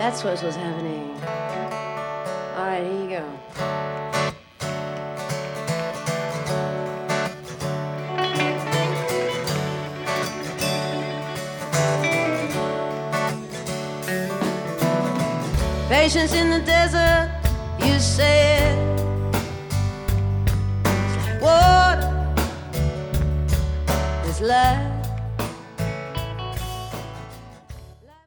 That's what was happening. All right, here you go. Patience in the desert, you said. It's like water, it's life.